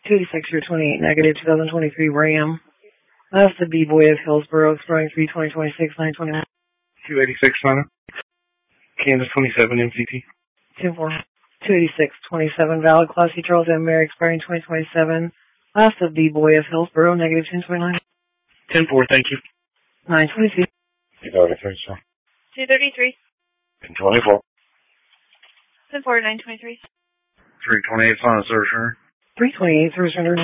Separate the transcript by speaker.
Speaker 1: 286 year 28 negative 2023 Ram. That's the B-Boy of Hillsboro, expiring 3/2026, 9/29.
Speaker 2: 286 Santa. Kansas 27 MCT.
Speaker 1: 10-4. 286 27 valid Class C Charles M. Mary, expiring 2027. Last of B-Boy of Hillsboro, negative 1029.
Speaker 2: 10-4, thank you.
Speaker 1: 922.
Speaker 2: 233, sir.
Speaker 3: 233.
Speaker 2: 10-24.
Speaker 3: 10-4, 923.
Speaker 2: 328 Santa, sir.
Speaker 1: 328 through surrender.